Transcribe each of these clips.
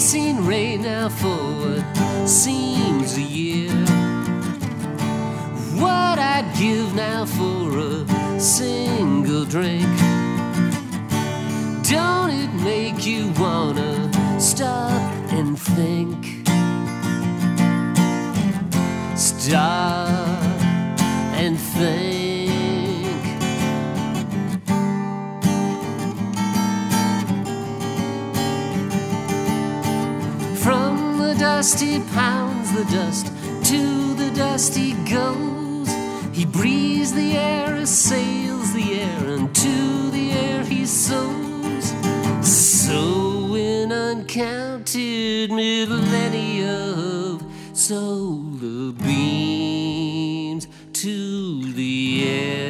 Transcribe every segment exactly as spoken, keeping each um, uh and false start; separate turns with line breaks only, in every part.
seen rain now for what seems a year. What I'd give now for a single drink. Don't it make you wanna stop and think? Stop and think. From the dusty pounds the dust, to the dust he goes. He breathes the air, assails the air, and to the air he sows. So in uncounted millennia of solar beams to the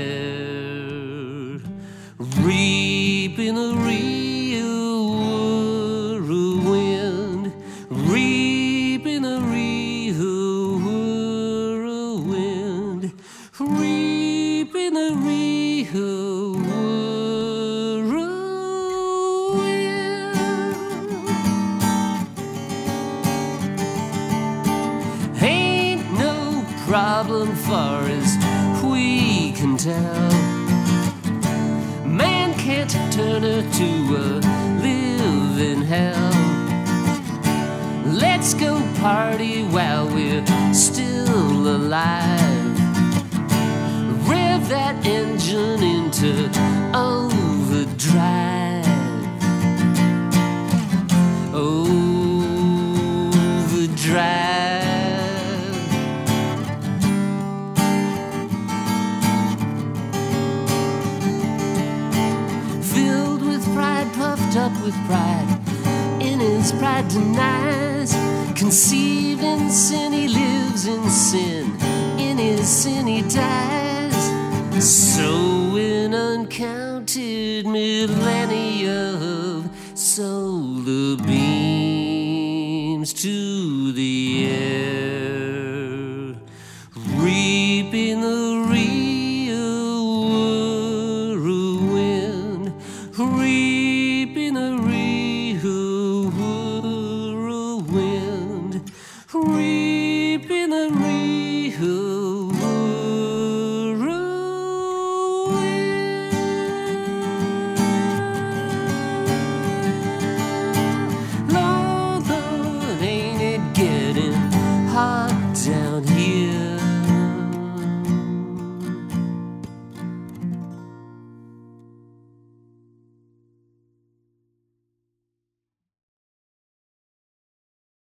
air, reaping a real whirlwind, reaping a real whirlwind, reaping a real whirlwind. Ain't no problem far as we can tell. Man can't turn her to a living hell. Let's go party while we're still alive. Rev that engine into overdrive. Overdrive. Filled with pride, puffed up with pride, in his pride denies. Conceived in sin, he lives in sin. In his sin, he dies. So in uncounted millennia